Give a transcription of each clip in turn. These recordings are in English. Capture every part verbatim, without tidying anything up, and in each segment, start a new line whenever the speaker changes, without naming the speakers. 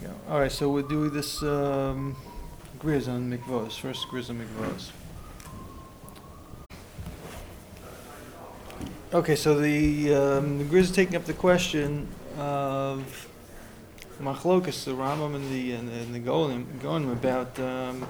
go. All right, so we're doing this um, Griz on Mikvos. First Griz on Mikvos. Okay, so the um, the Griz is taking up the question of Machlokas, the Rambam and the and, and the Golim, Golim about um,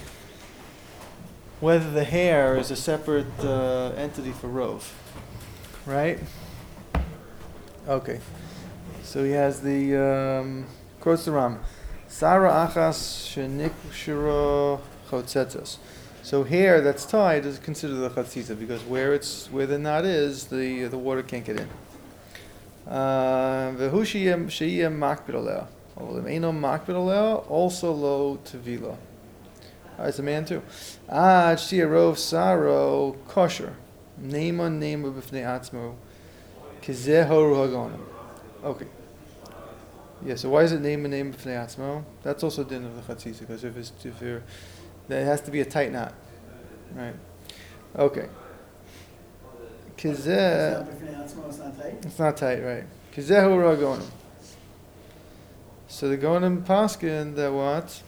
whether the hair is a separate uh, entity for Rov, right? Okay, so he has the um, quotes the Rambam. Sara achas shenik shiro chotzetzos. So hair that's tied is considered the chatzitza because where it's where the knot is, the the water can't get in. Vehu sheyem sheyem makbid aleh. Eno makbid aleh also lo tevila. Ah, it's a man too. Ah, shirov saro kosher. Name on name of b'fnei atzmo. Kizeho hagonim. Okay. Yeah. So why is it name on name of b'fnei atzmo? That's also din of the chatzitza because if it's if you're There has to be a tight knot, right? Okay. Kizeh.
It's not tight.
It's not tight, right? Kizehu ragonim. So the gonim paskin that what?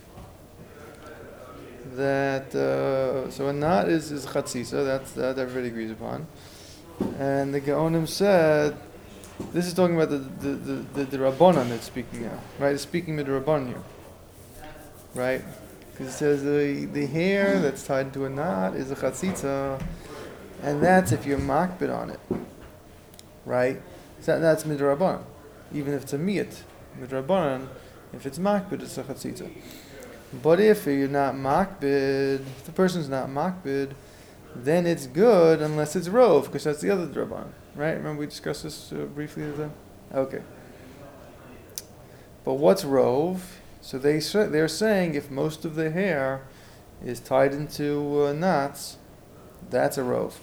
That uh, so a knot is is chatzisa. That's that everybody agrees upon. And the gonim said, this is talking about the the the, the, the rabbanon that's speaking now, right? It's speaking with the rabbanon here, right? Because it says the, the hair that's tied to a knot is a chatzitza, and that's if you're makbid on it, right? So that, that's midrabanan, even if it's a miyat. Midrabanan, if it's makbid, it's a chatzitza. But if you're not makbid, if the person's not makbid, then it's good unless it's rov, because that's the other drabanan, right? Remember we discussed this uh, briefly the time? Okay. But what's rov? So they they're saying if most of the hair is tied into uh, knots, that's a rov.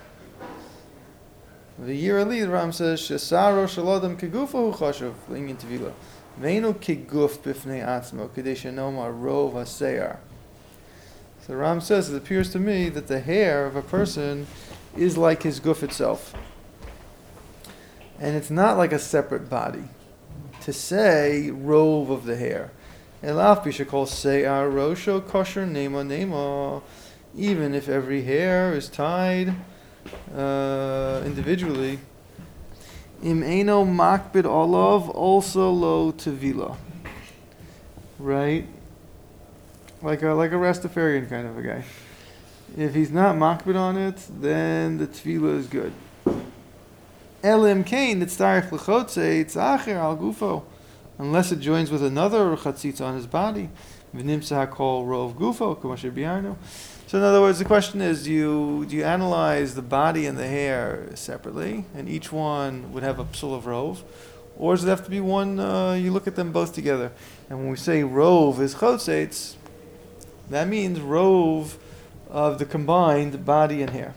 The year Ali, the Ram says shesaro shalodam kegufahu chashuv linyin tevila veinu keguf bifnei atzmo kadesh enoma rov haseyar. So the Ram says it appears to me that the hair of a person is like his guf itself, and it's not like a separate body. To say rov of the hair. Elaf bishakol seyar rosho kosher nema nema. Even if every hair is tied uh, individually, im eno makbid olav also lo tevila. Right, like a like a Rastafarian kind of a guy. If he's not makbid on it, then the tevila is good. Elim kain nitzarich lechotze itzacher al gufo. Unless it joins with another chatzitza on his body. V'nimsa hakol rov gufo, k'masher bi'arnu. So in other words, the question is, do you, do you analyze the body and the hair separately, and each one would have a psul of rov? Or does it have to be one, uh, you look at them both together? And when we say rov is chotzetz, that means rov of the combined body and hair.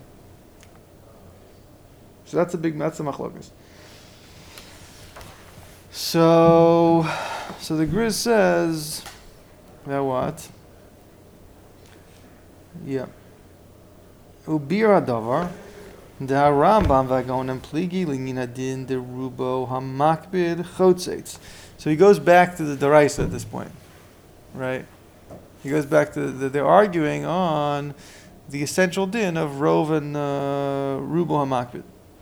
So that's a big, that's a machlokas. So, so the Griz says that what? Yeah. Ubir adavar, the Rambam vagonim pligi linginadin de rubo hamakbid chotzetz. So he goes back to the deraisa at this point, right? He goes back to the, they're arguing on the essential din of rov and uh, rubo hamakbid,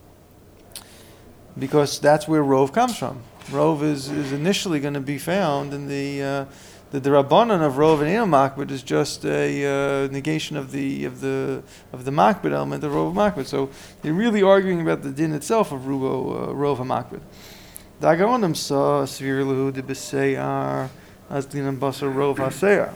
because that's where rov comes from. Rov is, is initially going to be found in the uh, the derabanan of rov and eno makbid is just a uh, negation of the of the of the makbid element of rov makbid. So they're really arguing about the din itself of rubo uh, rov makbid. Dagaronim saw svir lehu de b'seyar as dinam basar rov haseyar.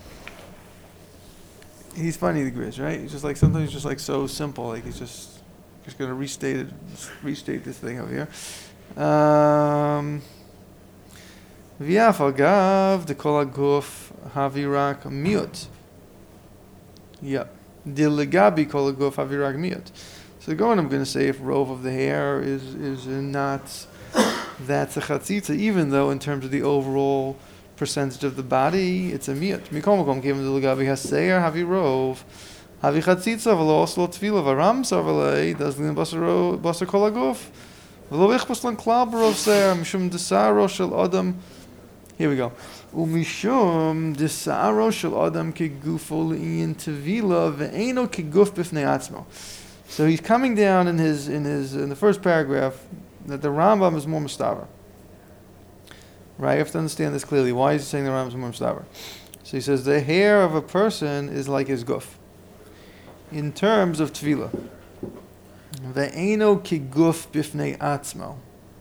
He's funny, the Griz, right? He's just like sometimes he's just like so simple, like he's just just going to restate it, restate this thing over here. Um, V'yaf agav de kol haguf havirak miut. Yeah, de legabi kol haguf havirak miut. So going, I'm going to say if rov of the hair is is not, that's a chatzitza, even though in terms of the overall percentage of the body, it's a miut. Mikol makom given de legabi haseir havi rov havi chatzitza v'lo oslo tefila v'ram sarvalei does the basar basar kol haguf. V'lo ichbus lan klal barov seir mishum desaro shel adam Here we go. Umishum desaro shel adam kegufo le'in tevila ve'eno keguf b'fnei atzmo. So he's coming down in his in his in the first paragraph that the Rambam is more mustaver. Right? You have to understand this clearly. Why is he saying the Rambam is more mustaver? So he says the hair of a person is like his guf in terms of tevila. Ve'eno keguf b'fnei atzmo.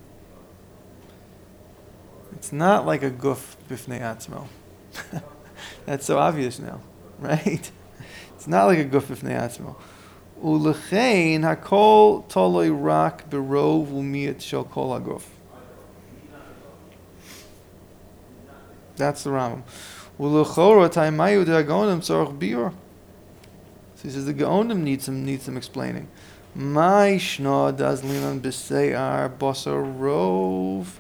It's not like a guf b'fnei atzmo. That's so obvious now, right? It's not like a guf b'fnei atzmo. Ulechein hakol toloi rak berov umiyat shel kol haguf. That's the Rambam. Ulechora taimayu de hagonim tzorach biur. So he says the Gaonim needs some needs some explaining. My shna das linan b'seiar basar rov.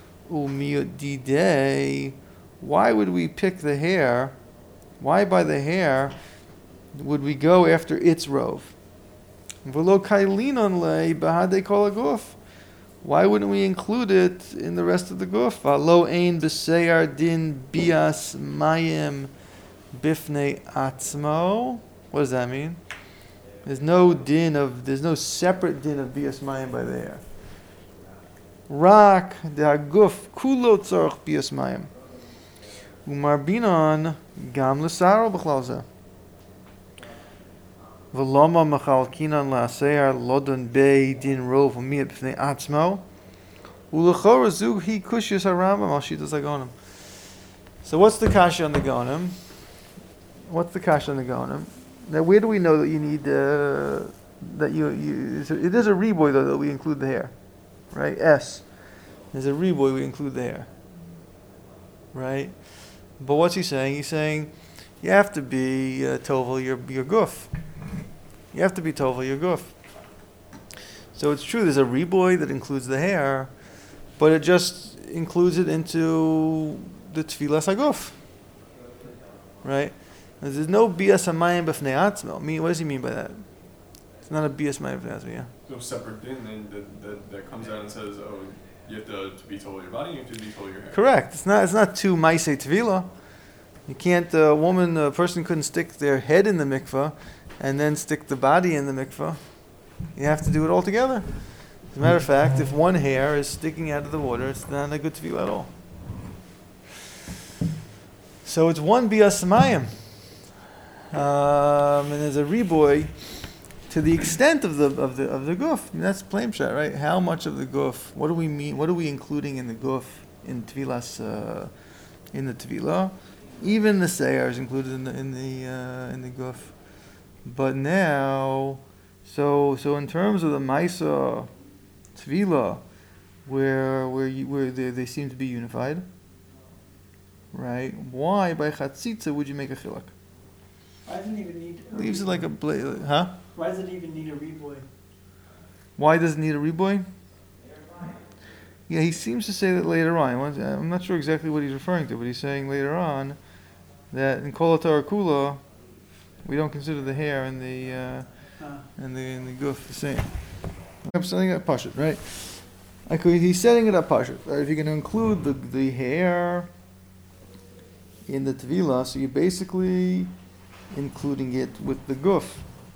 Why would we pick the hair? Why by the hair would we go after its rove? Why wouldn't we include it in the rest of the guf? What does that mean? There's no din of there's no separate din of bias mayim by the hair. Rak de haguf kulo tzorach bias mayim. Umarbinon gam l'saro b'chlal zeh. V'loma machalkinan la'aseyar lodon bei din rov umiyat b'fnei atzmo. U'lechora zug hi kushis harambam al shitas hagonim. So what's the kasha on the gonim? What's the kasha on the gonim? Now where do we know that you need uh, that you you? It is a reboy though that we include the hair. Right, S. There's a reboy, we include the hair. Right? But what's he saying? He's saying you have to be uh, tovel your your guf. You have to be tovel your guf. So it's true, there's a reboy that includes the hair, but it just includes it into the tfilas haguf. Right? There's no bias hamayim b'fnei atzmo. What does he mean by that? It's not a bias hamayim b'fnei atzmo, yeah?
No separate din and that, that, that comes out and says, oh, you have to, to be told your body, you have to be told your hair.
Correct. It's not. It's not two maaseh tvila. You can't. A woman, a person couldn't stick their head in the mikvah and then stick the body in the mikvah. You have to do it all together. As a matter of fact, if one hair is sticking out of the water, it's not a good tvila at all. So it's one bias mayim, um, and there's a reboy. To the extent of the of the of the guf, I mean, that's plain shot, right? How much of the guf? What do we mean? What are we including in the guf in tvilas uh, in the tvila? Even the seyar is included in the in the uh, in the guf. But now, so so in terms of the maisa tvila, where where you, where they, they seem to be unified, right? Why by chatzitza would you make a chiluk?
Why doesn't it even need a
Leaves it
reboy?
like a bla- huh?
Why does it even need a reboy?
Why does it need a reboy? Yeah, he seems to say that later on. I'm not sure exactly what he's referring to, but he's saying later on that in Kol HaTorah Kula, we don't consider the hair and the uh,
Huh.
and the and the guf the same. I'm setting it up pashut, right? I could, he's setting it up pashut. Right? If you're going to include the the hair in the tvila, so you're basically including it with the guf.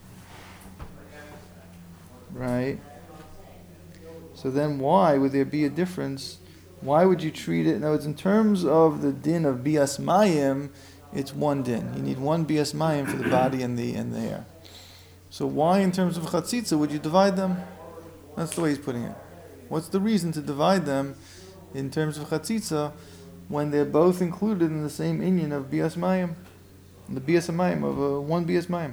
Right? So then why would there be a difference? Why would you treat it? Now, it's in terms of the din of bias mayim, it's one din. You need one bias mayim for the body and the and the hair. So why in terms of chatzitza would you divide them? That's the way he's putting it. What's the reason to divide them in terms of chatzitza when they're both included in the same inyan of bias mayim? The bias mayim, of uh, one bias mayim.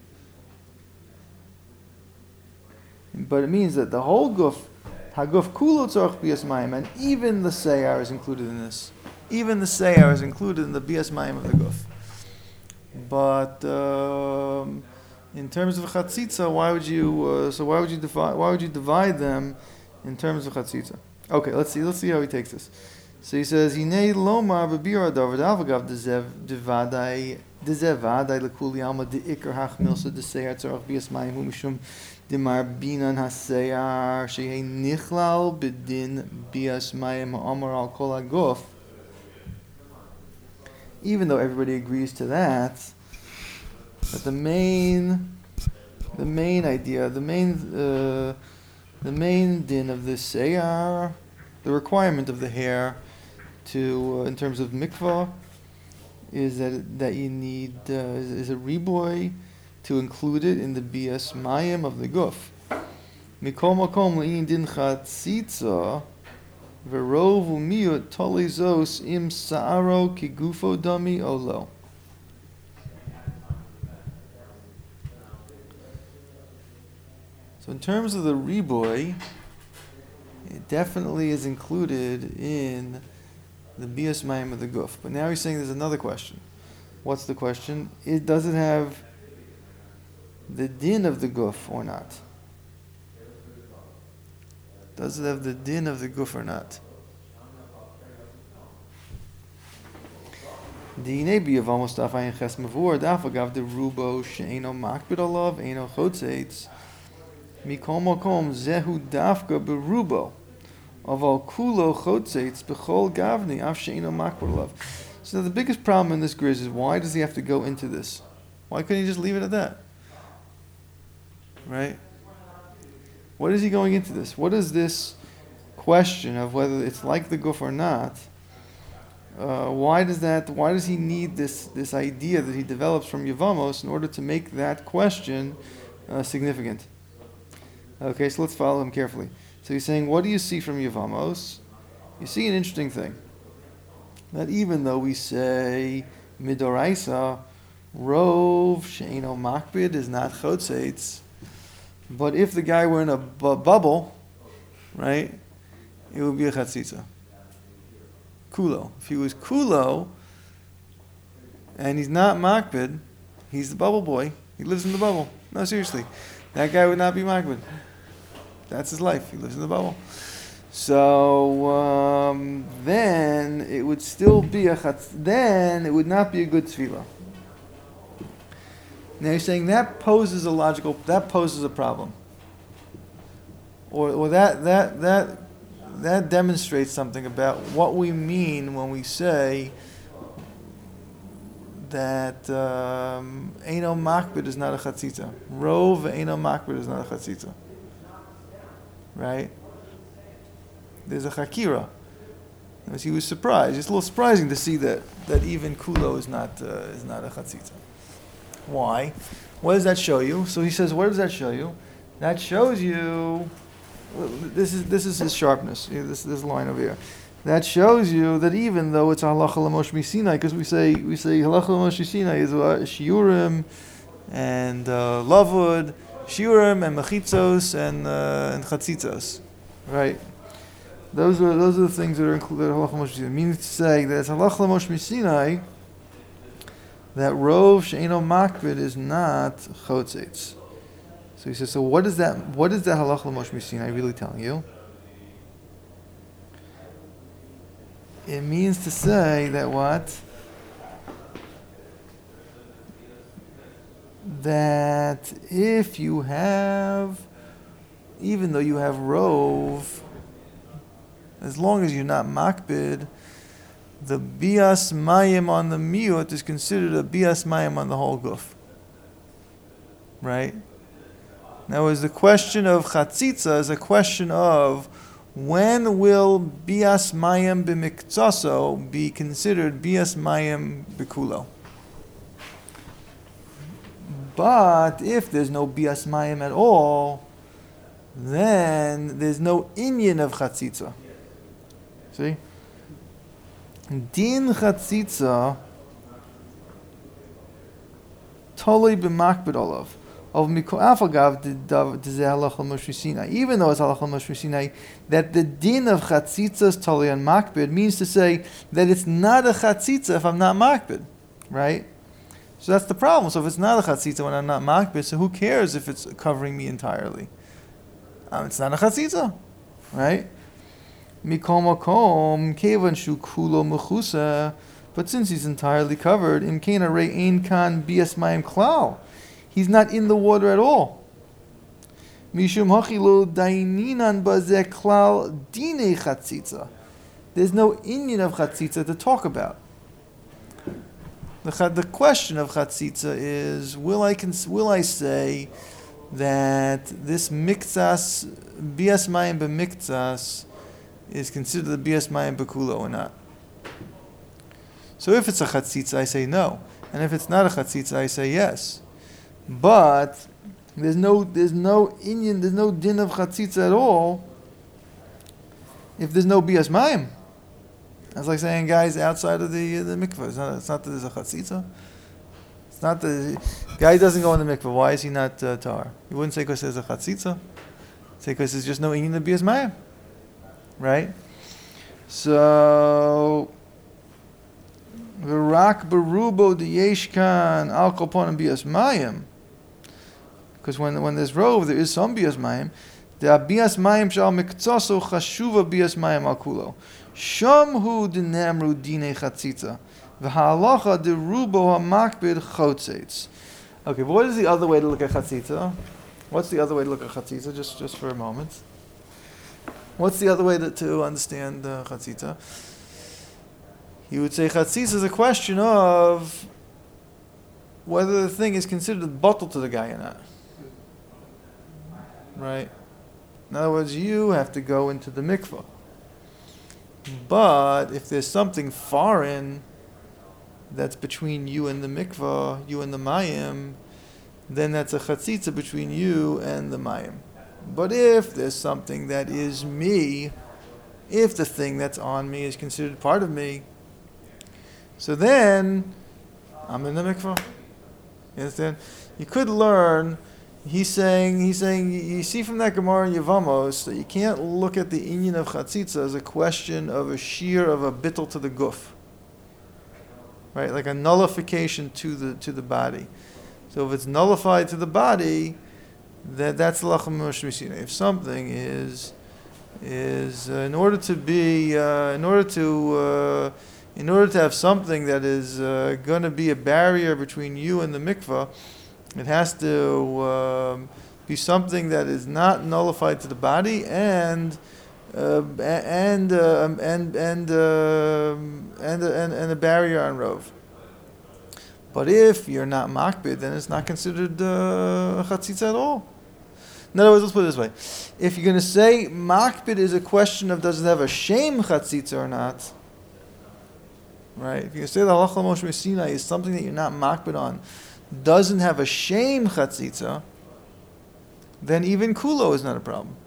But it means that the whole guf, haguf kulo tzorach bias mayim, and even the seyar is included in this. Even the seyar is included in the bias mayim of the guf. But um, in terms of chatzitza, why would you? Uh, so why would you divide? Why would you divide them in terms of chatzitza? Okay, let's see. Let's see how he takes this. So he says, "Hinei lomar bebira davar davagav dezev devadai dezev vadai lekuli alma deikar hachmilsa deseyar tzorach bias mayim hu mishum." Dimar binan haseyar shehei nichlal bedin bias mayim ha'amar al kol haguf. even though everybody agrees to that, that the main, the main idea, the main, uh, the main din of this seyar, the requirement of the hair, to uh, in terms of mikvah, is that that you need uh, is, is a riboy to include it in the bias mayim of the guf. Mikol makom le'in din chatzitza v'rov u'miyut tolizos im sa'aro kigufo dami olo. So in terms of the riboy, it definitely is included in the bias mayim of the guf. But now he's saying there's another question. What's the question? It does it have the din of the guf or not? Does it have the din of the guf or not? Dine biyavamos dafayin ches mavur dafagav de rubo she'eno makbid alav eno chotzeitz mikol makom zehu dafka berubo aval kulo chotzeitz bechol gavni af she'eno makbid alav. So the biggest problem in this griz is, why does he have to go into this? Why couldn't he just leave it at that? Right? What is he going into this? What is this question of whether it's like the guf or not? Uh, why does that? Why does he need this this idea that he develops from Yevamos in order to make that question uh, significant? Okay, so let's follow him carefully. So he's saying, what do you see from Yevamos? You see an interesting thing. That even though we say midoraisa, rov she'eno makbid is not chotzeitz, but if the guy were in a bu- bubble, right, it would be a chatzitza. Kulo. If he was kulo, and he's not makbid, he's the bubble boy. He lives in the bubble. No, seriously. That guy would not be makbid. That's his life. He lives in the bubble. So um, then it would still be a chatz. Then it would not be a good tefillah. Now you're saying that poses a logical, that poses a problem, or or that that that that demonstrates something about what we mean when we say that eino makbid is not a chatzitza. Rov eino makbid is not a chatzitza. Right? There's a chakira. As he was surprised. It's a little surprising to see that, that even kulo is not uh, is not a chatzitza. Why? What does that show you? So he says, what does that show you? That shows you, this is this is his sharpness, this this line over here. That shows you that even though it's halacha l'mosh misinai, because we say we say halacha l'mosh misinai is what? Shiurim and uh, lavud, shiurim and mechitzos and uh, and chatzitzos, right? Those are those are the things that are included in halacha l'mosh misinai. Meaning to say that it's halacha l'mosh misinai that rov she'eno makbid is not chotzeitz. So he says, so what is that? What is that halacha l'mosh misinai really telling you? It means to say that what? That if you have, even though you have rov, as long as you're not makbid, the bias mayim on the miut is considered a bias mayim on the whole guf. Right? Now, is the question of chatzitza is a question of when will bias mayim b'miktzaso be considered bias mayim b'kulo? But if there's no bias mayim at all, then there's no inyan of chatzitza. See? Din chatzitza totally b'makbid olav of mikol afagav dezeh halacha l'mosh misinai. Even though it's halacha l'mosh misinai, that the din of chatzitza is totally on makbid means to say that it's not a chatzitza if I'm not makbid, right? So that's the problem. So if it's not a chatzitza when I'm not makbid, so who cares if it's covering me entirely? Um, it's not a chatzitza, right? Mikol makom kevan shu kulo mechusa, but since he's entirely covered, imkein arei ein kan bias mayim klal, he's not in the water at all. Mishum hachilo daininan bazeh klal dine chatzitza. There's no inyan of chatzitza to talk about. The cha- the question of chatzitza is: Will I cons- will I say that this miktsas bias mayim b'miktsas is considered the bias mayim b'kulo or not? So if it's a chatzitza, I say no, and if it's not a chatzitza, I say yes. But there's no there's no inyan, there's no din of chatzitza at all if there's no bias mayim. That's like saying, guys, outside of the the mikveh. It's not, it's not that there's a chatzitza. It's not the guy doesn't go in the mikveh. Why is he not uh, tar? You wouldn't say because there's a chatzitza. Say because there's just no inyan of bias mayim, right? So v'rak berubo deyeshkan al kolponim bias mayim. Because when when there's rove, there is some bias mayim. The bias mayim shal miktzoso chashuva bias mayim al kulo. Sham hu dinamru dine chatzitza, v'halacha derubo hamakbid chotzeitz. Okay, but what is the other way to look at chatzitza? What's the other way to look at chatzitza? Just just for a moment. What's the other way to, to understand uh, chatzitza? You would say chatzitza is a question of whether the thing is considered bottle to the guy or not. Right? In other words, you have to go into the mikvah. But if there's something foreign that's between you and the mikvah, you and the mayim, then that's a chatzitza between you and the mayim. But if there's something that is me, if the thing that's on me is considered part of me, so then I'm in the mikvah. You understand? You could learn. He's saying, he's saying, you see from that Gemara in Yevamos that you can't look at the inyan of chatzitza as a question of a shear of a bittul to the guf, right? Like a nullification to the to the body. So if it's nullified to the body, that that's lachem mishmisina. If something is is uh, in order to be uh, in order to uh, in order to have something that is uh, going to be a barrier between you and the mikvah, it has to um, be something that is not nullified to the body and uh, and, uh, and and uh, and and and a barrier on rov. But if you're not makbid, then it's not considered uh, chatzitza at all. In other words, let's put it this way: if you're going to say makbid is a question of does it have a shame chatzitza or not, right? If you say the halacha Moshe Sinai is something that you're not makbid on, doesn't have a shame chatzitza, then even kulo is not a problem.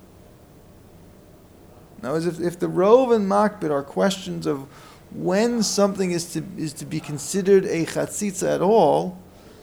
Now, as if, if the rov and makbid are questions of when something is to is to be considered a chatzitza at all,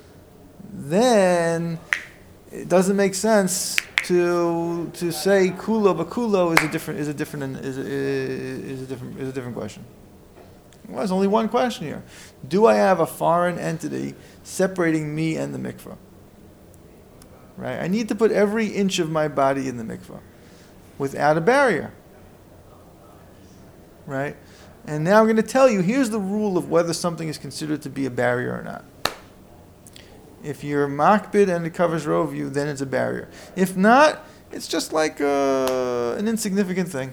then it doesn't make sense to to say kulo, but kulo is a different is a different is a, is a different is a different question. Well, there's only one question here: do I have a foreign entity separating me and the mikvah? Right? I need to put every inch of my body in the mikvah without a barrier. Right? And now I'm going to tell you, here's the rule of whether something is considered to be a barrier or not. If you're makbid and it covers rov you, then it's a barrier. If not, it's just like uh, an insignificant thing.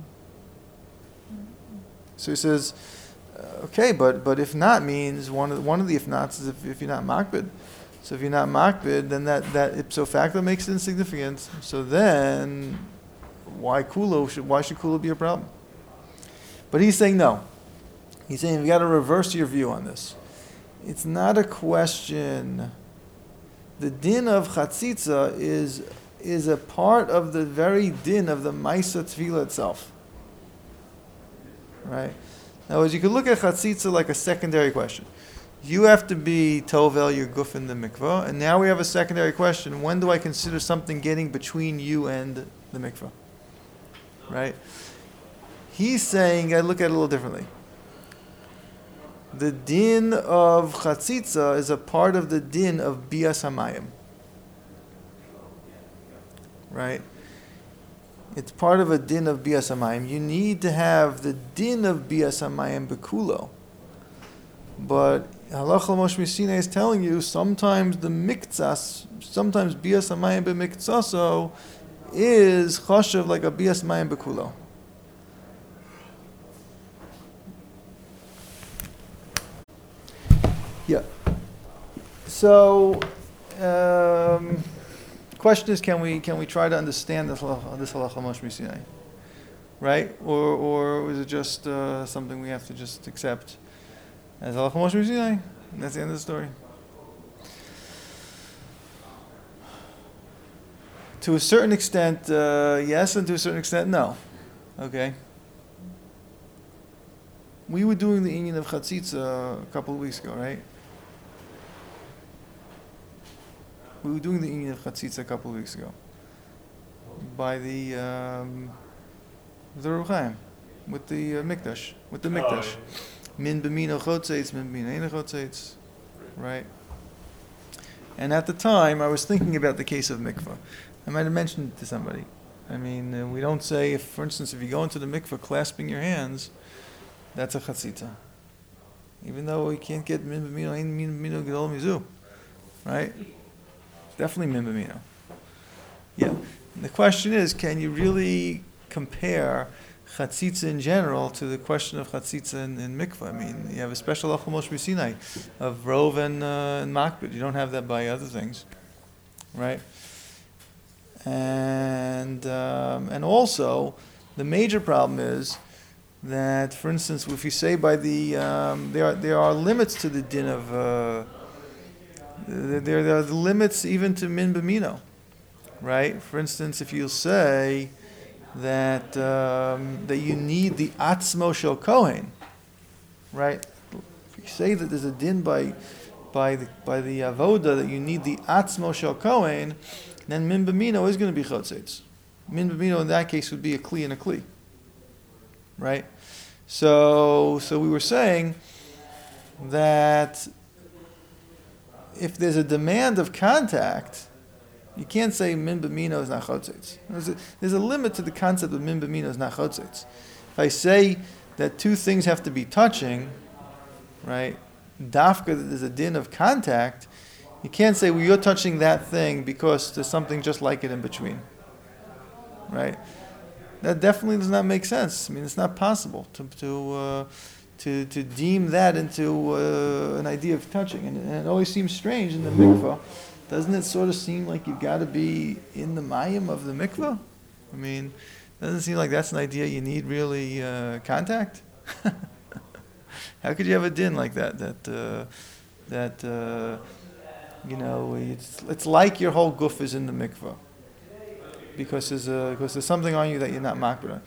So he says, okay, but but if not means one of the, one of the if nots is if, if you're not makbid. So if you're not makbid, then that, that ipso facto makes it insignificant. So then, why kulo should why should kulo be a problem? But he's saying no. He's saying we got to reverse your view on this. It's not a question. The din of chatzitza is is a part of the very din of the Maisa Tefillah itself. Right? In other words, you could look at chatzitza like a secondary question. You have to be tovel your guf in the mikvah, and now we have a secondary question. When do I consider something getting between you and the mikvah? Right? He's saying, I look at it a little differently. The din of chatzitza is a part of the din of bias hamayim. Right? It's part of a din of bias hamayim. You need to have the din of bias hamayim bekulo. But halacha Moshe Sinai is telling you sometimes the miktsas, sometimes bias hamayim b'miktsaso is chashav like a bias hamayim bekulo. Yeah. So, um, question is, can we can we try to understand this halacha, this halacha Moshe Sinai, right? Or or is it just uh, something we have to just accept as halacha Moshe Sinai? And that's the end of the story. To a certain extent, uh, yes, and to a certain extent, no. Okay. We were doing the inyan of chatzitza a couple of weeks ago, right? We were doing the inyan of chatzitza a couple of weeks ago by the um, the Ruchaim with the uh, mikdash, with the mikdash. Min b'mino chotzeitz, min b'mino eina chotzeitz, right? And at the time, I was thinking about the case of mikvah. I might have mentioned it to somebody. I mean, uh, we don't say, if, for instance, if you go into the mikvah clasping your hands, that's a chatzitza. Even though we can't get min b'mino, ein min b'mino gedol mizu, right? It's definitely min b'mino. Yeah. And the question is, can you really compare chatzitza in general to the question of chatzitza in, in mikvah? I mean, you have a special halacha Moshe Sinai of rov and, uh, and makbid. You don't have that by other things, right? And um, and also, the major problem is that, for instance, if you say by the um, there are there are limits to the din of uh, there there are the limits even to min b'mino, right? For instance, if you say that um, that you need the atzmo shel kohen, right? If you say that there's a din by by the by the avoda that you need the atzmo shel kohen, then min b'mino is going to be chotzeitz. Min b'mino in that case would be a kli and a kli, right? So, so we were saying that if there's a demand of contact, you can't say min b'mino is not chotzeitz. There's a, there's a limit to the concept of min b'mino is not chotzeitz. If I say that two things have to be touching, right? Dafka, that there's a din of contact. You can't say, well, you're touching that thing because there's something just like it in between, right? That definitely does not make sense. I mean, it's not possible to to uh, to, to deem that into uh, an idea of touching. And, and it always seems strange in the mikvah. Doesn't it sort of seem like you've got to be in the mayim of the mikvah? I mean, doesn't it seem like that's an idea you need really uh, contact? How could you have a din like that? That uh, that. Uh, You know, it's it's like your whole guf is in the mikvah because there's a, because there's something on you that you're not makbid on.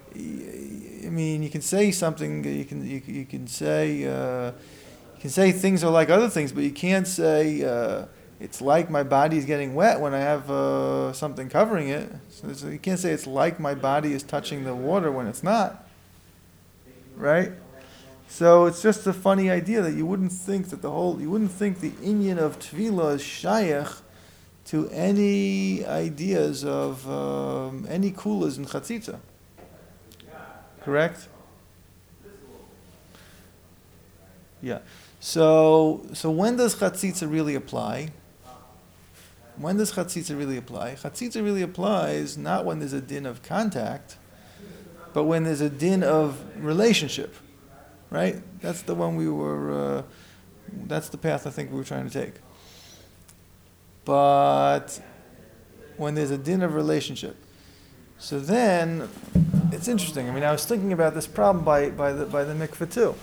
I mean, you can say something. You can you, you can say uh, you can say things are like other things, but you can't say uh, it's like my body is getting wet when I have uh, something covering it. So, so you can't say it's like my body is touching the water when it's not. Right? So it's just a funny idea that you wouldn't think that the whole, you wouldn't think the inyan of Tefillah is shayach to any ideas of um, any kulas in chatzitza. Correct? Yeah. So so when does chatzitza really apply? When does chatzitza really apply? Chatzitza really applies not when there's a din of contact, but when there's a din of relationship. Right? That's the one we were, uh, that's the path I think we were trying to take. But when there's a din of relationship, so then it's interesting. I mean, I was thinking about this problem by, by the by the mikveh too.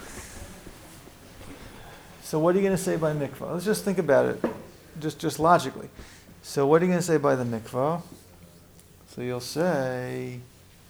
So what are you going to say by mikveh? Let's just think about it, just just logically. So what are you going to say by the mikveh? So you'll say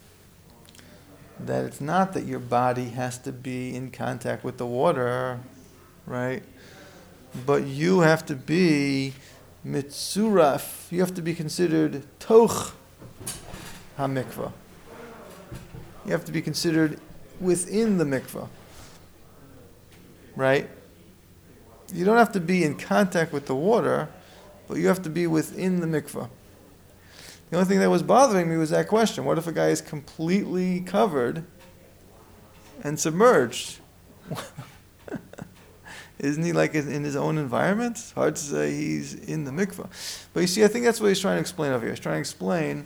that it's not that your body has to be in contact with the water, right? But you have to be mitzuraf. You have to be considered toch ha-mikvah. You have to be considered within the mikvah, right? You don't have to be in contact with the water, but you have to be within the mikvah. The only thing that was bothering me was that question. What if a guy is completely covered and submerged? Isn't he like in his own environment? It's hard to say he's in the mikvah. But you see, I think that's what he's trying to explain over here. He's trying to explain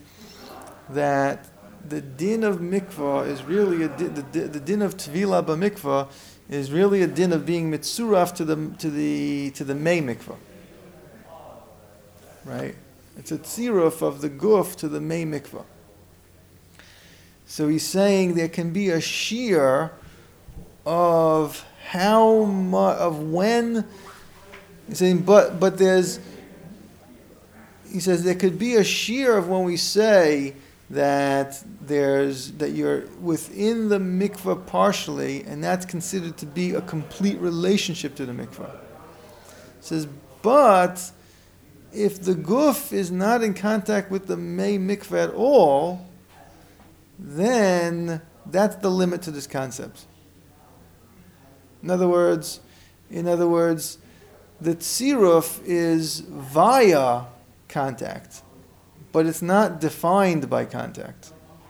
that the din of mikvah is really, a din, the, the din of tevilah b'mikvah is really a din of being mitzuraf to the to the to the mei mikvah. Right? It's a tziruf of the guf to the mei mikvah. So he's saying there can be a shear of how much of when. He's saying, but but there's. He says there could be a shear of when we say that there's that you're within the mikvah partially, and that's considered to be a complete relationship to the mikvah. It says, but if the guf is not in contact with the mei mikvah at all, then that's the limit to this concept. In other words, in other words, the tziruf is via contact, but it's not defined by contact.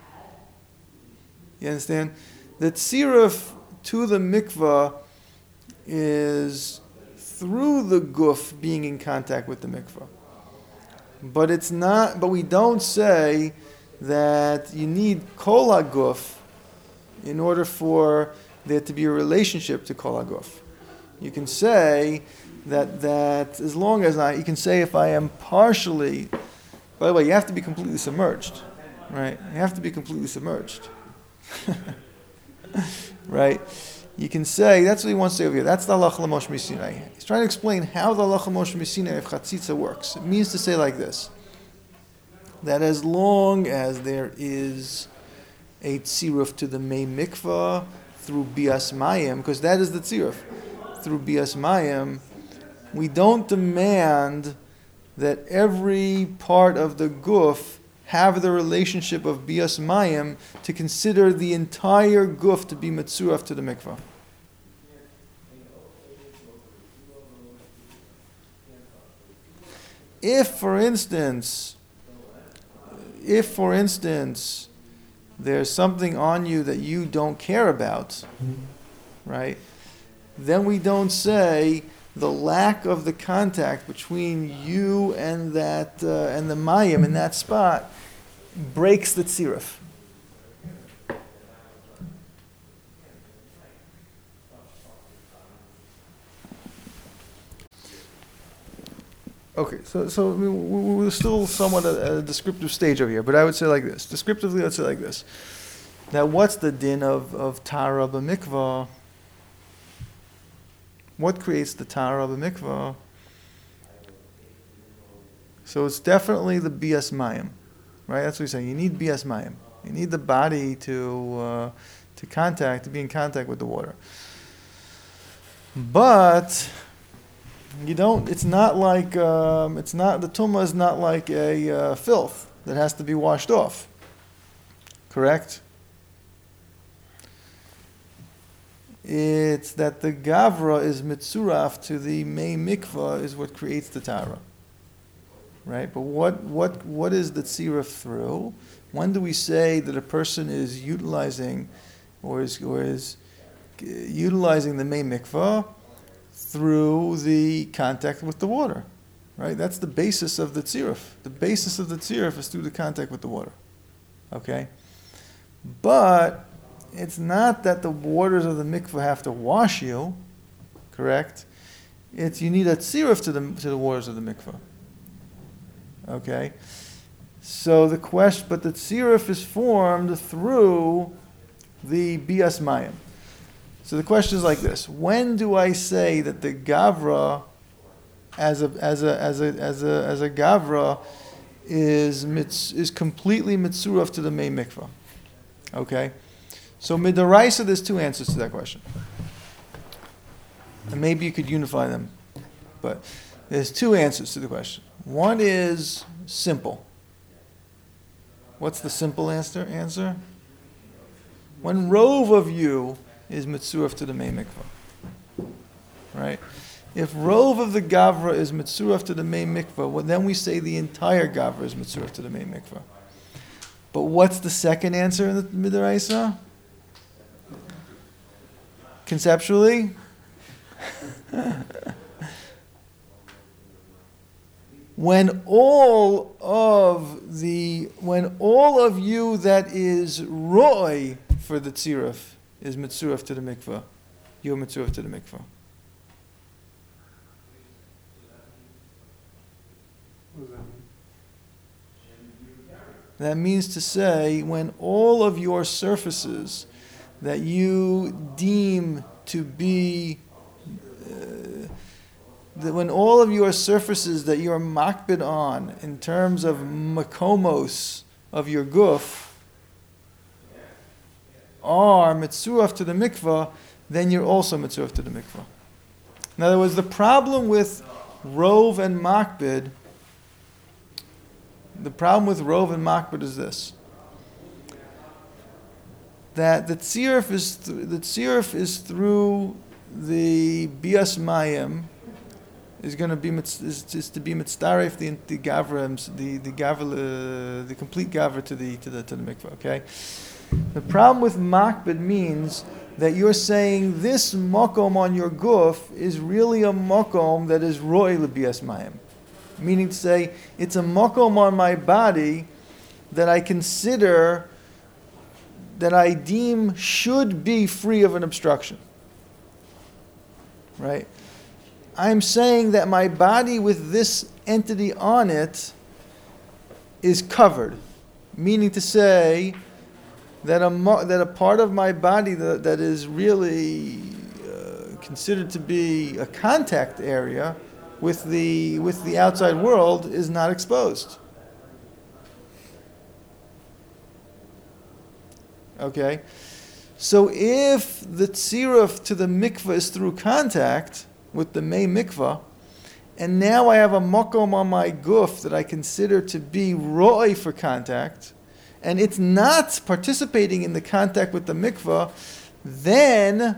You understand? The tziruf to the mikvah is through the guf being in contact with the mikvah. But it's not, but we don't say that you need kol haguf in order for there to be a relationship to kol haguf. You can say that that as long as I, you can say if I am partially, by the way, you have to be completely submerged, right? You have to be completely submerged. Right? You can say, that's what he wants to say over here. That's the halacha l'moshe misinai. He's trying to explain how the halacha l'moshe misinai of chatzitza works. It means to say like this, that as long as there is a tziruf to the mei mikvah through bias mayim, because that is the tziruf, through bias mayim, we don't demand that every part of the guf have the relationship of bias mayim to consider the entire guf to be mitzuraf to the mikvah. If, for instance, if, for instance, there's something on you that you don't care about, right, then we don't say the lack of the contact between you and that uh, and the mayim in that spot breaks the tziruf. Okay, so so I mean, we're still somewhat at a descriptive stage over here, but I would say like this. Descriptively, I'd say like this. Now, what's the din of, of tara b'mikvah? What creates the tara b'mikvah? So it's definitely the bias mayim, right? That's what he's saying. You need bias mayim. You need the body to uh, to contact, to be in contact with the water. But you don't. It's not like um, it's not the tumah is not like a uh, filth that has to be washed off. Correct? It's that the gavra is mitzuraf to the mei mikvah is what creates the tara. Right? But what what what is the tziruf through? When do we say that a person is utilizing or is or is utilizing the mei mikvah? Through the contact with the water. Right? That's the basis of the tziruf. The basis of the tziruf is through the contact with the water. Okay? But it's not that the waters of the mikveh have to wash you, correct? It's you need a tziruf to the to the waters of the mikveh. Okay, so the question, but the tziruf is formed through the bias mayim. So the question is like this: when do I say that the gavra, as a as a as a as a as a gavra, is mitz, is completely mitzuraf to the mei mikveh? Okay. So midaraisa, there's two answers to that question. And maybe you could unify them. But there's two answers to the question. One is simple. What's the simple answer? Answer? When rove of you is mitzuraf to the mei mikvah. Right? If rove of the gavra is mitzuraf to the mei mikvah, well, then we say the entire gavra is mitzuraf to the mei mikvah. But what's the second answer in the midaraisa? Conceptually, when all of the when all of you that is roy for the tziruf is mitzuraf to the mikvah, you're mitzvah to the mikvah.
What does that mean?
That means to say, when all of your surfaces that you deem to be, uh, that when all of your surfaces that you're makbid on in terms of makomos of your guf are mitzvah to the mikvah, then you're also mitzvah to the mikvah. In other words, the problem with rov and makbid, the problem with rov and makbid is this: that the tziruf is th- the tziruf is through the bias mayim is going to be mitz- is, is to be mitzdaref the the gavra the the gavra uh, the complete gavra to the to the to the mikvah. Okay. The problem with makbid means that you're saying this makom on your guf is really a makom that is roy lebias mayim. Meaning to say, it's a makom on my body that I consider, that I deem should be free of an obstruction. Right? I'm saying that my body with this entity on it is covered. Meaning to say that a, that a part of my body that, that is really uh, considered to be a contact area with the with the outside world is not exposed. Okay? So if the tziruf to the mikvah is through contact with the mei mikvah, and now I have a makom on my guf that I consider to be ro'y for contact, and it's not participating in the contact with the mikvah, then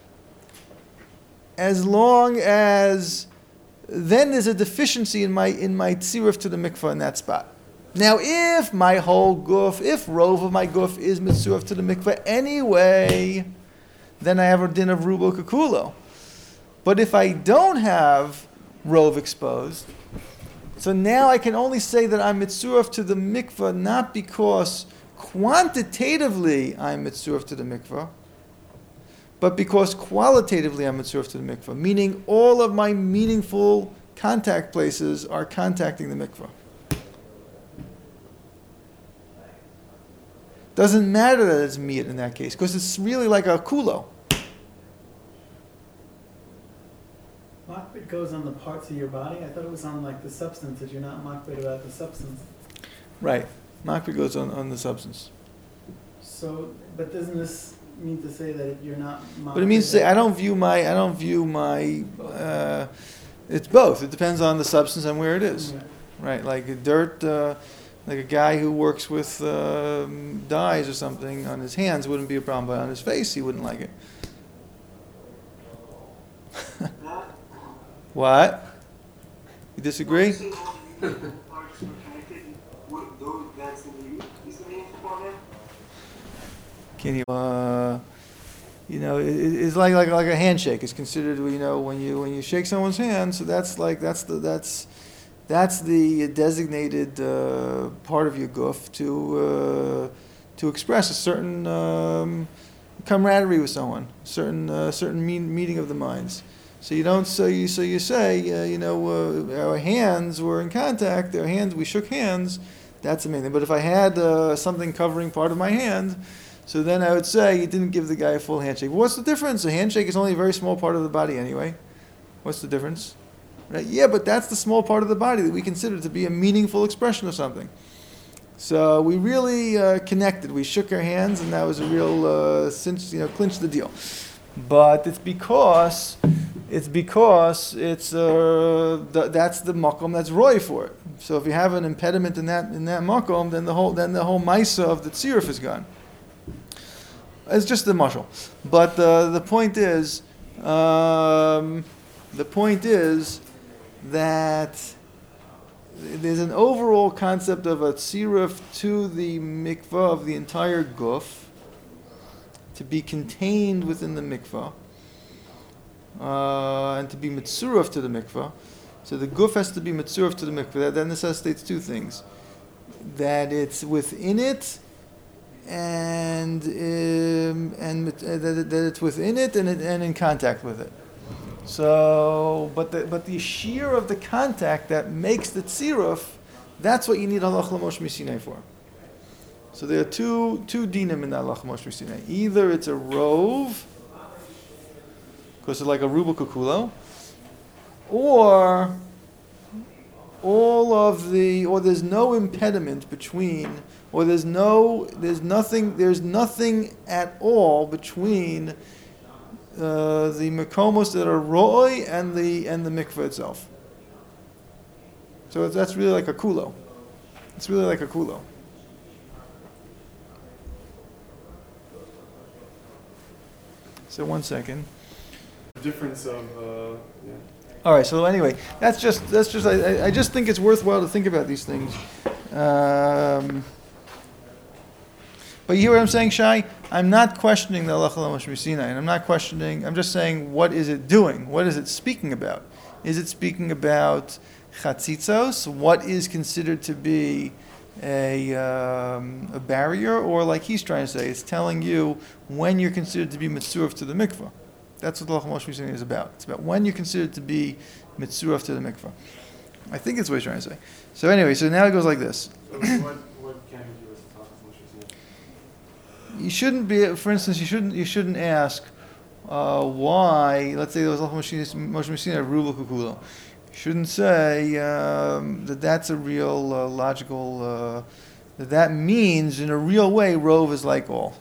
as long as then there's a deficiency in my in my tziruf to the mikvah in that spot. Now, if my whole guf, if rov of my guf is mitzuraf to the mikvah anyway, then I have a din of rubo kakulo. But if I don't have rov exposed, so now I can only say that I'm mitzuraf to the mikvah not because quantitatively I'm mitzuraf to the mikvah, but because qualitatively I'm mitzuraf to the mikvah, meaning all of my meaningful contact places are contacting the mikvah. Doesn't matter that it's miyat in that case, because it's really like a kulo.
Makbid goes on the parts of your body? I thought it was on like the substances. You're not makbid about the substance.
Right. Makbid goes on, on the substance.
So, but doesn't this mean to say that you're not makbid?
But it means to say I don't view my I don't view my uh, it's both. It depends on the substance and where it is.
Yeah.
Right. Like dirt, uh, like a guy who works with uh, dyes or something on his hands wouldn't be a problem, but on his face he wouldn't like it. What? You disagree? Can you? Uh, you know, it, it's like like like a handshake. It's considered, you know, when you when you shake someone's hand. So that's like that's the that's that's the designated uh, part of your guf to uh, to express a certain um, camaraderie with someone, certain uh, certain mean, meeting of the minds. So you don't. So you. So you say. Uh, you know, uh, our hands were in contact. Our hands. We shook hands. That's amazing. But if I had uh, something covering part of my hand, so then I would say you didn't give the guy a full handshake. What's the difference? A handshake is only a very small part of the body anyway. What's the difference? Right? Yeah, but that's the small part of the body that we consider to be a meaningful expression of something. So we really uh, connected. We shook our hands, and that was a real uh, cinch. You know, clinch the deal. But it's because. It's because it's uh, th- that's the makom that's roy for it. So if you have an impediment in that in that makom, then the whole then the whole maisa of the tziruf is gone. It's just the mashal. But uh, the point is, um, the point is that there's an overall concept of a tziruf to the mikvah of the entire guf to be contained within the mikvah. Uh, and to be mitzuraf to the mikvah. So the guf has to be mitzuraf to the mikvah. That, that necessitates two things. That it's within it, and um, and it- uh, that, it- that it's within it and, it and in contact with it. So, but the but the shear of the contact that makes the tziruf, that's what you need halach l'moshe misinai for. So there are two two dinim in that halach l'moshe misinai. Either it's a rov, because it's like a ruba kukulo, or all of the, or there's no impediment between, or there's no, there's nothing, there's nothing at all between uh, the makomos that are roy and the and the mikveh itself. So it's, that's really like a kulo. It's really like a kulo. So one second.
Difference of uh, yeah.
All right. So anyway, that's just that's just I, I- I just think it's worthwhile to think about these things. Um, but you hear what I'm saying, Shai? I'm not questioning the halacha l'moshe misinai, and I'm not questioning. I'm just saying, what is it doing? What is it speaking about? Is it speaking about chatzitzos? What is considered to be a um, a barrier, or like he's trying to say, it's telling you when you're considered to be mitzuraf to the mikvah. That's what the halacha l'moshe misinai is about. It's about when you're considered to be mitzuraf to the mikvah. I think it's what he's trying to say. So anyway, so now it goes like this.
So what, what can we do as a Talmud Moshe Sinai?
You shouldn't be, for instance, you shouldn't you shouldn't ask uh, why. Let's say there was Moshe Moshe Ruba Kukulo. You shouldn't say um, that that's a real uh, logical. Uh, that that means in a real way, Rove is like all.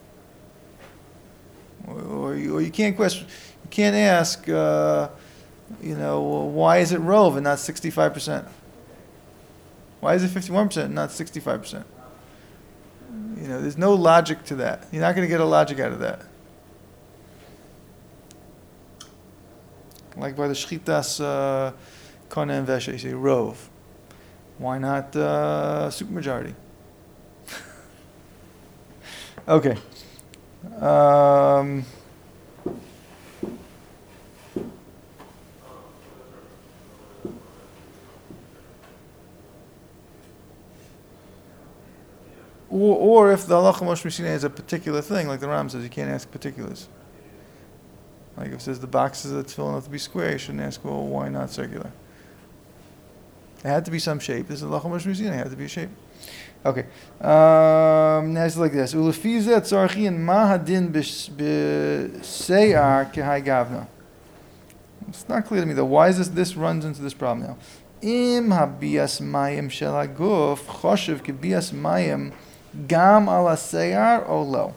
Or, or, you, or you can't question. You can't ask. Uh, you know, why is it Rove and not sixty-five percent? Why is it fifty-one percent and not sixty-five percent? You know, there's no logic to that. You're not going to get a logic out of that. Like by the Shchitas uh, Kona and Vesha, you say Rove. Why not uh, supermajority? Okay. Um, Or, or if the halacha Moshe Mishinei is a particular thing, like the Ram says, you can't ask particulars. Like if it says the boxes of the tefillin have to be square, you shouldn't ask, well, why not circular? It had to be some shape. This is halacha Moshe Mishinei, it had to be a shape. Okay. Um, now it's like this. Ulefize tzarchi and mahadin b'seyar kehai gavna. It's not clear to me though. Why is this? This runs into this problem now. Im habias mayim shel haguf choshev kebias mayim gam al haseyar o lo.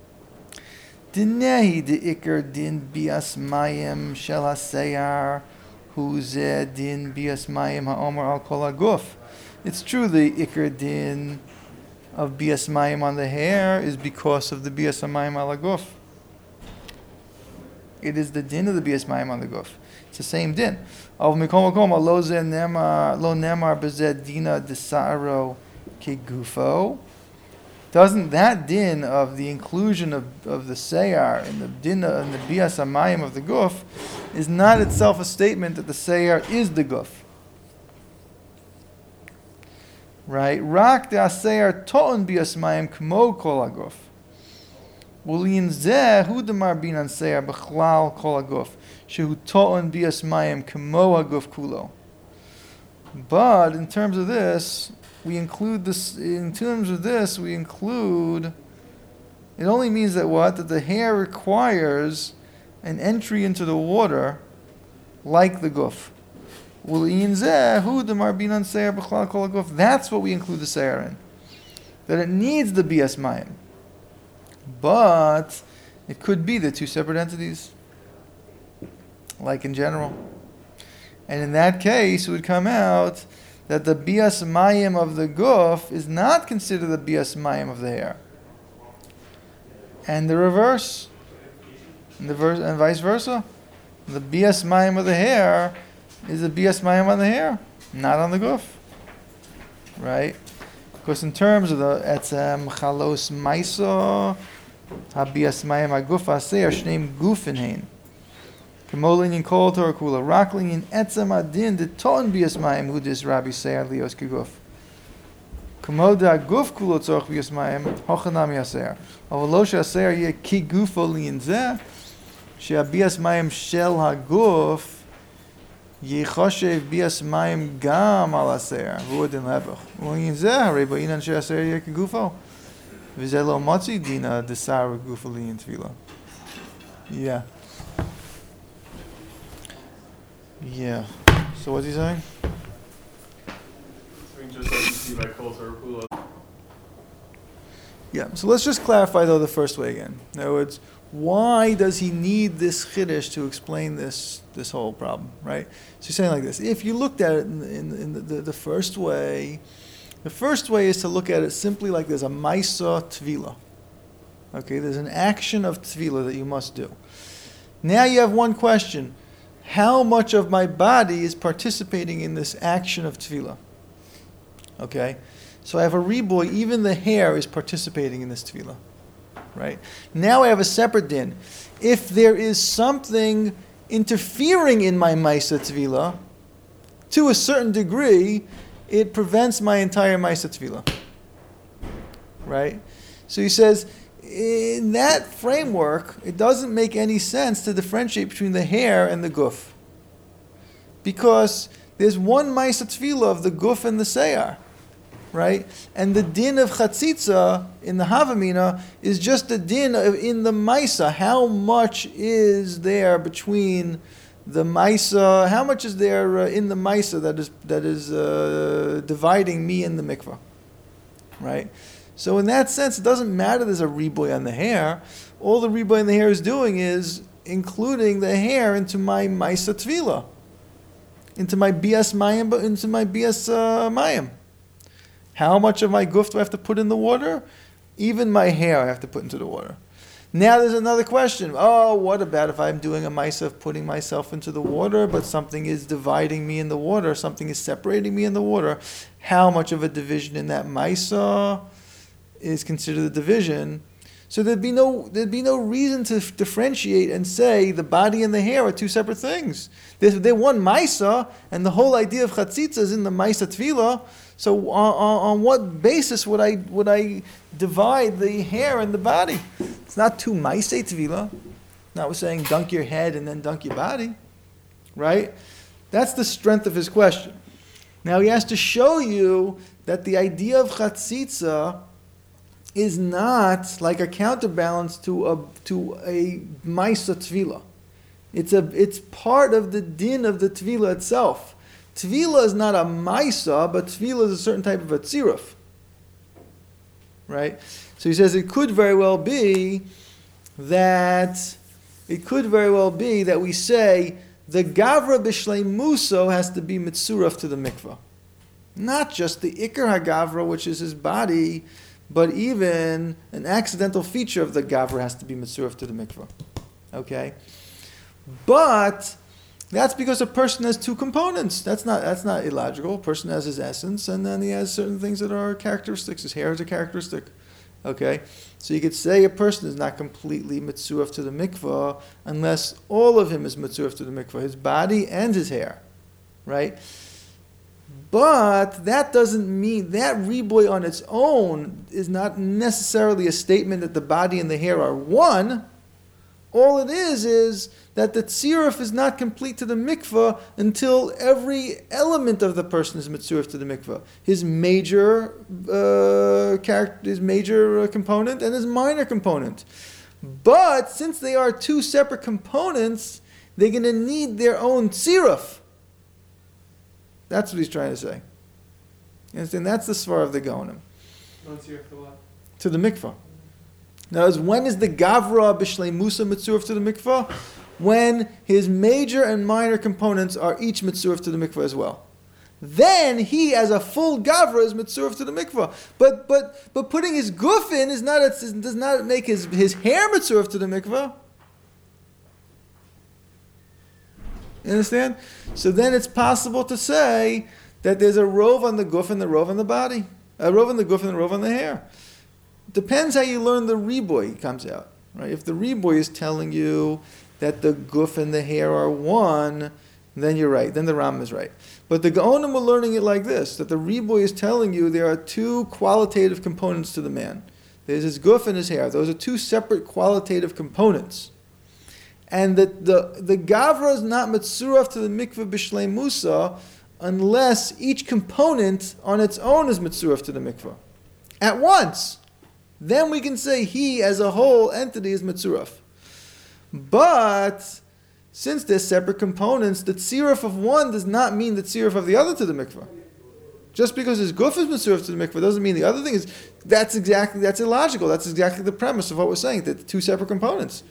Dinehi de ikar din bias mayim shel haseyar hu ze din bias mayim haomer al kol haguf. It's true the ikar din of bias mayim on the hair is because of the bias mayim al haguf. It is the din of the bias mayim on the guf. It's the same din. Of mikol makom lo ze nemar lo nemar bezed dina desaro kegufo. Doesn't that din of the inclusion of, of the seyar in the din and the bias mayim of the guf is not itself a statement that the seyar is the guf? Right? Rak de aseyar to'on bias mayim kmo kol haguf. Ulin zeh hu demar binan seyar b'chlal kol haguf shehu to'on bias mayim kmo haguf kulo. But in terms of this, we include this. In terms of this, we include. It only means that what that the hair requires an entry into the water, like the guf. Ulin zeh hu demar binan seyar b'chlal kol haguf. That's what we include the seyar in. That it needs the bias mayim. But it could be the two separate entities, like in general. And in that case, it would come out that the bias mayim of the guf is not considered the bias mayim of the hair. And the reverse, and, the verse, and vice versa. The bias mayim of the hair is the bias mayim on the hair, not on the guf. Right? Because in terms of the etzem chalos maiso, habias mayim haguf haseir shneim gufin hein. Kemolin yin kol Torah kula raklin yin etzem adin de ton bias mayim hudis rabbi seir lios keguf. K'mo da'guf kulo tzorach b'yas mayim, hochanam yaser. אבל לא שהשיער יהיה כגופו לעניין זה, שהביאס מים של הגוף יחושב ביאס מים גם על השיער, והוא הדין להפך. ולעניין זה, הרי בעניין שהשיער יהיה כגופו. וזה לא מוציא דינא דשיער גופו לעניין תפילה. Yeah. Yeah. So what's he saying?
So we can just like see by kol tzorach kulo.
Yeah, so let's just clarify though the first way again. In other words, why does he need this chiddush to explain this this whole problem, right? So he's saying like this: if you looked at it in, in, in the, the, the first way, the first way is to look at it simply like there's a maisa tvila. Okay, there's an action of tvila that you must do. Now you have one question: how much of my body is participating in this action of tvila? Okay. So I have a riboy, even the hair is participating in this tefillah, right? Now I have a separate din. If there is something interfering in my maisa tefillah, to a certain degree, it prevents my entire maisa tefillah, right? So he says, in that framework, it doesn't make any sense to differentiate between the hair and the guf. Because there's one maisa tefillah of the guf and the seyar. Right? And the din of chatzitza in the Havamina is just the din of in the Maisa. How much is there between the Maisa? How much is there uh, in the Maisa that is that is uh, dividing me and the mikvah? Right? So in that sense, it doesn't matter there's a riboy on the hair. All the riboy on the hair is doing is including the hair into my Maisa Tvila, into my bias mayim, into my bias uh, mayim. How much of my guf do I have to put in the water? Even my hair I have to put into the water. Now there's another question. Oh, what about if I'm doing a maisa of putting myself into the water, but something is dividing me in the water, something is separating me in the water? How much of a division in that maisa is considered a division? So there'd be no there'd be no reason to f- differentiate and say the body and the hair are two separate things. They're, they're one maisa, and the whole idea of chatzitza is in the maisa tefillah. So on, on, on what basis would I would I divide the hair and the body? It's not two maisa tefillah. Not we're saying dunk your head and then dunk your body, right? That's the strength of his question. Now he has to show you that the idea of chatzitza is not like a counterbalance to a to a maisa tvila. It's a it's part of the din of the tvila itself. Tvila is not a maisa, but tvila is a certain type of a tziruf. Right? So he says it could very well be that it could very well be that we say the gavra b'shlei muso has to be mitzuraf to the mikvah. Not just the ikar hagavra, which is his body, but even an accidental feature of the gavra has to be mitzuraf to the mikvah. Okay? But that's because a person has two components. That's not that's not illogical. A person has his essence, and then he has certain things that are characteristics. His hair is a characteristic. Okay? So you could say a person is not completely mitzuraf to the mikvah unless all of him is mitzuraf to the mikvah, his body and his hair. Right? But that doesn't mean, that riboy on its own is not necessarily a statement that the body and the hair are one. All it is is that the tziruf is not complete to the mikvah until every element of the person is mitzuruf to the mikvah. His major uh, character, his major uh, component and his minor component. But since they are two separate components, they're going to need their own tziruf. That's what he's trying to say. You understand? That's the svar of the Gaonim.
What's your for what?
To the mikvah. Now, when is the gavra b'shlei musa mitzuruf to the mikvah? When his major and minor components are each mitzuruf to the mikvah as well. Then he, as a full gavra, is mitzuruf to the mikvah. But but but putting his guf in is not does not make his, his hair mitzuruf to the mikvah. You understand? So then it's possible to say that there's a rove on the guf and the rove on the body. A rove on the guf and a rove on the hair. Depends how you learn the riboy comes out. Right? If the riboy is telling you that the guf and the hair are one, then you're right. Then the Ram is right. But the Gaonim were learning it like this, that the Riboy is telling you there are two qualitative components to the man. There's his guf and his hair. Those are two separate qualitative components. And that the, the Gavra is not Metsuraf to the Mikveh B'Shlei Musa unless each component on its own is Metsuraf to the Mikveh. At once. Then we can say he as a whole entity is Metsuraf. But since they're separate components, the tziruf of one does not mean the tziruf of the other to the mikvah. Just because his guf is mitzuruf to the mikvah doesn't mean the other thing is. That's exactly that's illogical. That's exactly the premise of what we're saying. That two separate components.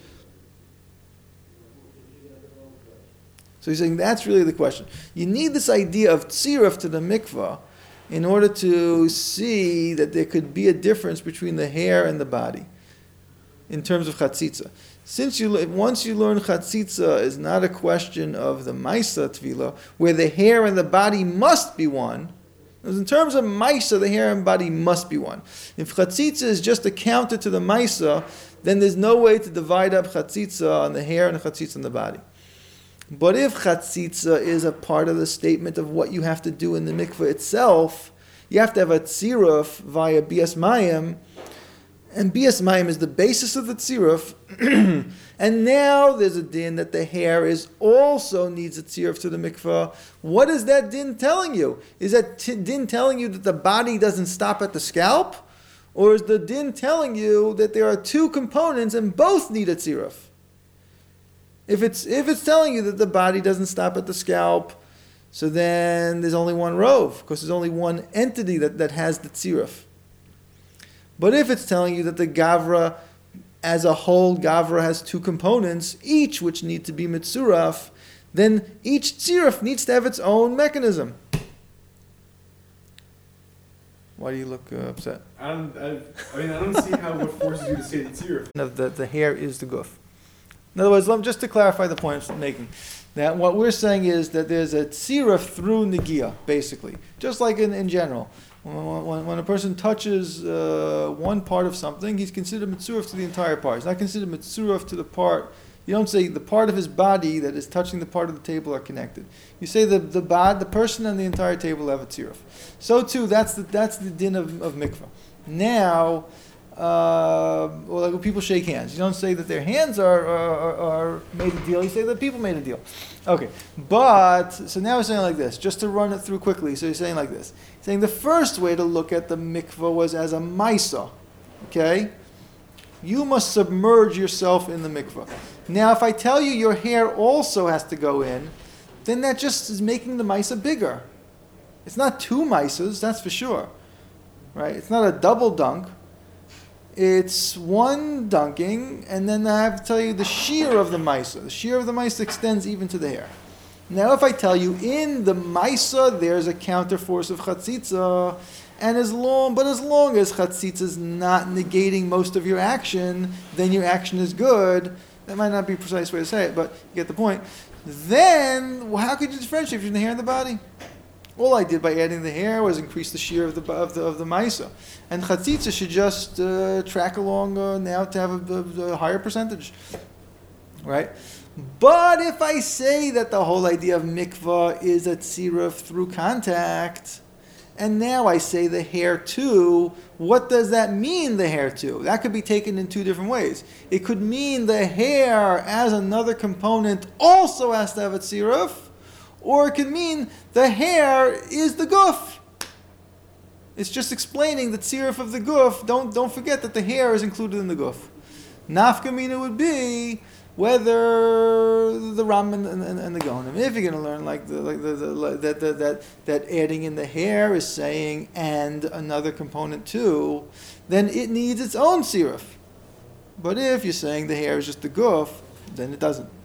So he's saying that's really the question. You need this idea of tziruf to the mikvah in order to see that there could be a difference between the hair and the body in terms of chatzitza. Since you once you learn chatzitza is not a question of the maisa tvila, where the hair and the body must be one. In terms of maisa, the hair and body must be one. If chatzitza is just a counter to the maisa, then there's no way to divide up chatzitza on the hair and chatzitza on the body. But if chatzitza is a part of the statement of what you have to do in the mikveh itself, you have to have a tziruf via bias mayim. And bias mayim is the basis of the tziruf. And now there's a din that the hair is also needs a tziruf to the mikvah. What is that din telling you? Is that t- din telling you that the body doesn't stop at the scalp? Or is the din telling you that there are two components and both need a tziruf? If it's, if it's telling you that the body doesn't stop at the scalp, so then there's only one rov, because there's only one entity that, that has the tziruf. But if it's telling you that the Gavra, as a whole, Gavra has two components, each which need to be Mitzuraf, then each Tziruf needs to have its own mechanism. Why do you look uh, upset?
I don't. I, I mean, I don't see how what forces you to say the tziruf.
Of the, the hair is the guf. In other words, let me, just to clarify the point I'm making, that what we're saying is that there's a tziruf through negia, basically, just like in, in general. When, when, when a person touches uh, one part of something, he's considered mitzuraf to the entire part. He's not considered mitzuraf to the part. You don't say the part of his body that is touching the part of the table are connected. You say the the bod, the person and the entire table have a tziruf. So too, that's the that's the din of, of mikvah. Now, uh, well, like when people shake hands, you don't say that their hands are, are, are made a deal. You say that people made a deal. Okay, but so now we're saying like this, just to run it through quickly. So you're saying like this, saying the first way to look at the mikvah was as a maisa. Okay, you must submerge yourself in the mikvah. Now, if I tell you your hair also has to go in, then that just is making the maisa bigger. It's not two maisas, that's for sure, right? It's not a double dunk. It's one dunking, and then I have to tell you the shear of the maisa. The shear of the maisa extends even to the hair. Now, if I tell you in the maisa there's a counterforce of chatzitza, and as long, but as long as chatzitza is not negating most of your action, then your action is good. That might not be a precise way to say it, but you get the point. Then, well, how could you differentiate between the hair and the body? All I did by adding the hair was increase the shear of the of the, of the maisa, and chatzitza should just uh, track along uh, now to have a, a, a higher percentage, right? But if I say that the whole idea of mikvah is a tziruf through contact, and now I say the hair too, what does that mean, the hair too? That could be taken in two different ways. It could mean the hair as another component also has to have a tziruf, or it could mean the hair is the guf. It's just explaining the tziruf of the guf. Don't, don't forget that the hair is included in the guf. Nafkamina would be whether the Ram and, and, and the Gaonim, if you're going to learn like the, like the, the, that, that that that adding in the hair is saying and another component too, then it needs its own siruf. But if you're saying the hair is just the guf, then it doesn't.